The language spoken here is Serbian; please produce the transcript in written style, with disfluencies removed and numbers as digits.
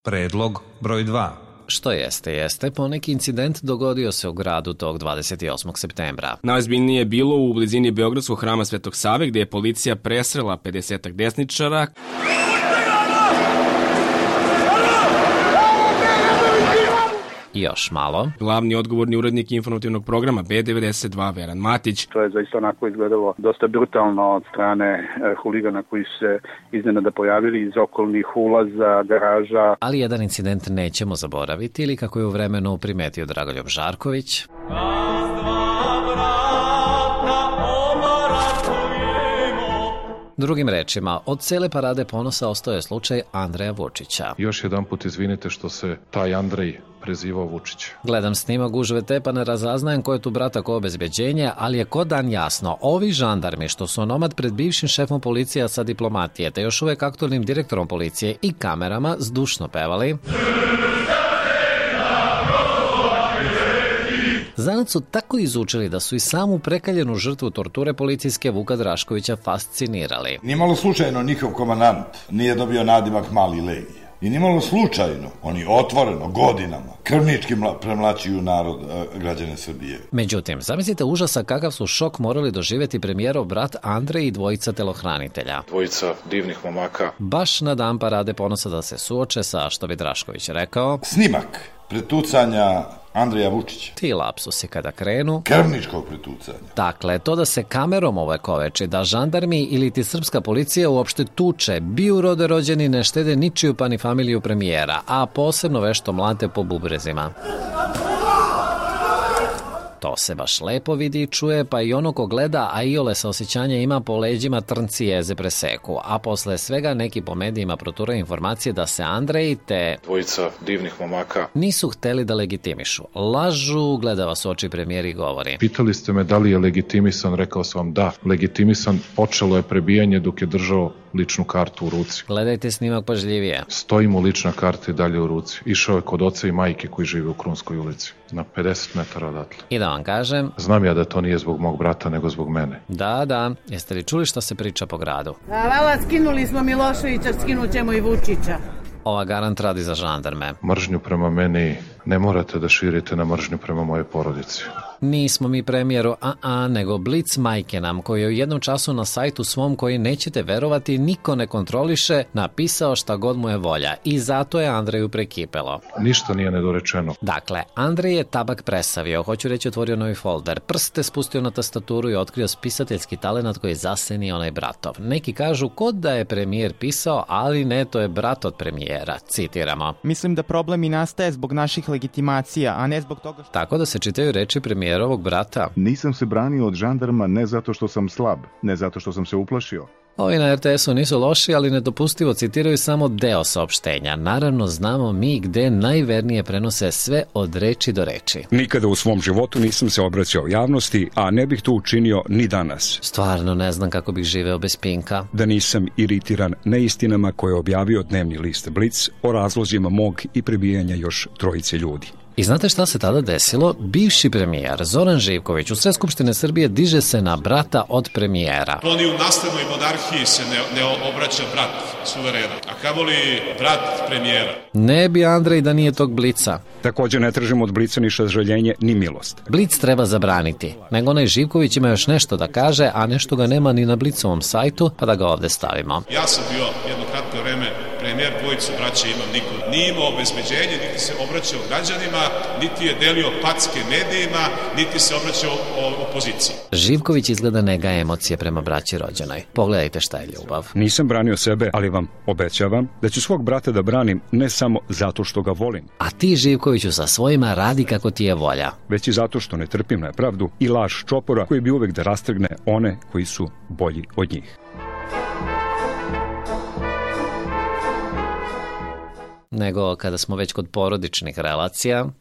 Predlog broj 2. Što jeste, poneki incident dogodio se u gradu tog 28. septembra. Najozbiljnije je bilo u blizini Beogradskog hrama Svetog Save, gdje je policija presrela 50-ak desničara. Još malo. Glavni odgovorni urednik informativnog programa B92 Veran Matić. To je zaista onako izgledalo dosta brutalno od strane huligana koji su se iznenada pojavili iz okolnih ulaza, garaža. Ali jedan incident nećemo zaboraviti ili kako je u vremenu primetio Dragoljub Žarković. Drugim rečima, od cele parade ponosa ostao je slučaj Andreja Vučića. Još jedan put izvinite što se taj Andrej prezivao Vučić. Gledam snimak gužve te pa ne razaznajem ko je tu brata ko obezbeđenje, ali je ko dan jasno, ovi žandarmi što su onomad pred bivšim šefom policija sa diplomatije, te još uvek aktualnim direktorom policije i kamerama zdušno pevali. Zanad su tako izučili da su i samu prekaljenu žrtvu torture policijske Vuka Draškovića fascinirali. Nimalo slučajno njihov komandant nije dobio nadimak Mali Legija. I nimalo slučajno, oni otvoreno, godinama, krvnički premlaćuju narod, građane Srbije. Međutim, zamislite užasa kakav su šok morali doživjeti premijerov brat Andrej i dvojica telohranitelja. Dvojica divnih momaka. Baš na dan parade ponosa da se suoče sa, što bi Drašković rekao, snimak pretucanja Andreja Vučića. Ti lapsusi kada krenu. Krvničkog pretucanja. Dakle, to da se kamerom ovekoveči, da žandarmi ili ti srpska policija uopšte tuče, biju rode rođeni, ne štede ničiju pa ni familiju premijera, a posebno vešto mlate po bubrezima. To se baš lepo vidi i čuje, pa i ono ko gleda, a iole sa osjećanja ima po leđima trnci jeze preseku, a posle svega neki po medijima proturaju informacije da se Andrej te dvojica divnih momaka nisu hteli da legitimišu. Lažu, gleda vas u oči premijer i govori. Pitali ste me da li je legitimisan, rekao sam vam da, legitimisan, počelo je prebijanje dok je držao ličnu kartu u ruci. Gledajte snimak pažljivije. Stoji mu lična karta i dalje u ruci. Išao je kod oca i majke koji žive u Krunskoj ulici, na 50 metara odatle. I da vam kažem, znam ja da to nije zbog mog brata, nego zbog mene. Da, jeste li čuli što se priča po gradu? Hvala, skinuli smo Miloševića, skinut ćemo i Vučića. Ova garant radi za žandarme. Mržnju prema meni ne morate da širite na mržnju prema moje porodici. Nismo mi premijeru, nego Blic majke nam, koji je u jednom času na sajtu svom koji nećete verovati, niko ne kontroliše, napisao šta god mu je volja i zato je Andreju prekipelo. Ništa nije nedorečeno. Dakle, Andrej je tabak presavio, hoću reći otvorio novi folder, prste spustio na tastaturu i otkrio spisateljski talenat koji zaseni onaj bratov. Neki kažu kod da je premijer pisao, ali ne, to je brat od premijera, citiramo. Mislim da problem i nastaje zbog naših legitimacija, a ne zbog toga što... Tako da se čitaju reči premijerovog brata. Nisam se branio od žandarma ne zato što sam slab, ne zato što sam se uplašio. Ovi na RTS-u nisu loši, ali nedopustivo citiraju samo deo saopštenja. Naravno, znamo mi gde najvernije prenose sve od reči do reči. Nikada u svom životu nisam se obraćao javnosti, a ne bih to učinio ni danas. Stvarno ne znam kako bih živeo bez Pinka. Da nisam iritiran neistinama koje je objavio dnevni list Blic o razlozima mog i prebijanja još trojice ljudi. I znate šta se tada desilo? Bivši premijer Zoran Živković u sred Skupštine Srbije diže se na brata od premijera. Oni u naslednoj monarhiji se ne obraća brat suverena, a kamoli brat premijera. Ne bi Andrej da nije tog Blica. Također ne tražimo od Blica ni sažaljenje ni milost. Blic treba zabraniti, nego onaj Živković ima još nešto da kaže, a nešto ga nema ni na Blicovom sajtu, pa da ga ovde stavimo. Ja sam bio jedno kratko vreme premijer, dvojicu braća imam, niko nije imao obezbeđenje, niti se obraćao građanima, niti je delio packe medijima, niti se obraćao opoziciji. Živković izgleda ne gaje emocije prema braći rođenoj. Pogledajte šta je ljubav. Nisam branio sebe, ali vam obećavam da ću svog brata da branim ne samo zato što ga volim. A ti, Živkoviću, sa svojima radi kako ti je volja. Već i zato što ne trpim nepravdu i laž čopora koji bi uvek da rastrgne one koji su bolji od njih. Nego kada smo već kod porodičnih relacija,